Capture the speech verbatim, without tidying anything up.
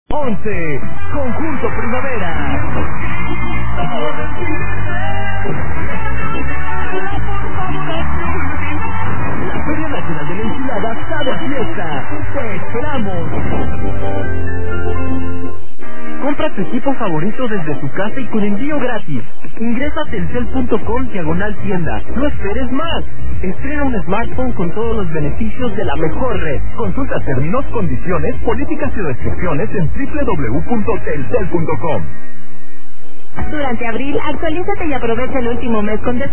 once, Conjunto Primavera. La Feria Nacional de la Enchilada está de fiesta. ¡Te esperamos! Compra tu equipo favorito desde tu casa y con envío gratis. Ingresa a telcel punto com diagonal tienda. No esperes más. Estrena un smartphone con todos los beneficios de la mejor red. Consulta términos, condiciones, políticas y restricciones en doble u doble u doble u punto telcel punto com. Durante abril, actualízate y aprovecha el último mes con